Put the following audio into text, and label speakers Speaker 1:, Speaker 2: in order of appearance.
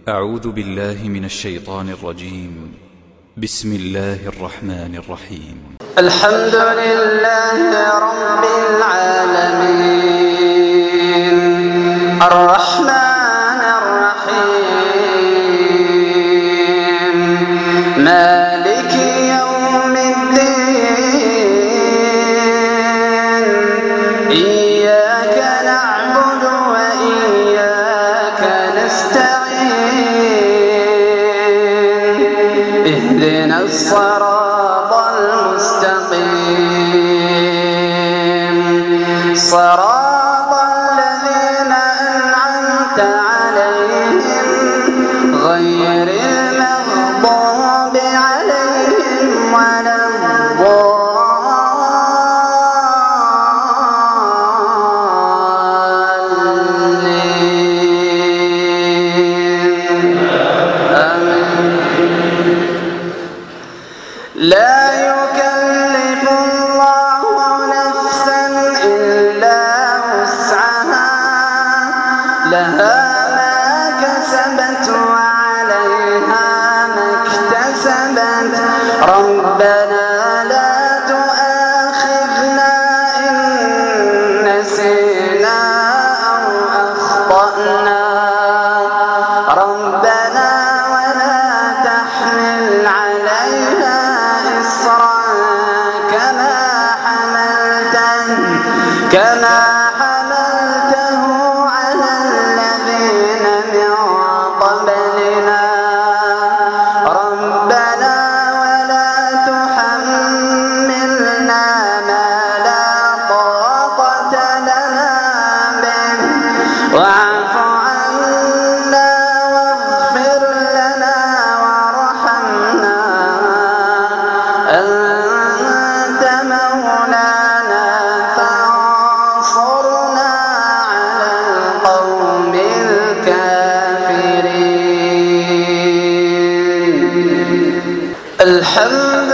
Speaker 1: أعوذ بالله من الشيطان الرجيم. بسم الله الرحمن الرحيم.
Speaker 2: الحمد لله رب العالمين الرحمن الرحيم مالك يوم الدين إياك نعبد وإياك نستعين اهدنا الصراط المستقيم صراط الذين أنعمت عليهم غير المغضوب عليهم ولا الضالين آمين. لا يكلف الله نفسا إلا وسعها لها ما كسبت وعليها ما اكتسبت ربنا لا تؤاخذنا إن نسينا أو أخطأنا ربنا ولا تحمل علينا إصرا كما حملته على الذين من قبلنا ربنا ولا تحملنا ما لا طاقة لنا به واعف عنا واغفر لنا وارحمنا أنت مولانا فانصرنا على القوم الكافرين. الحمد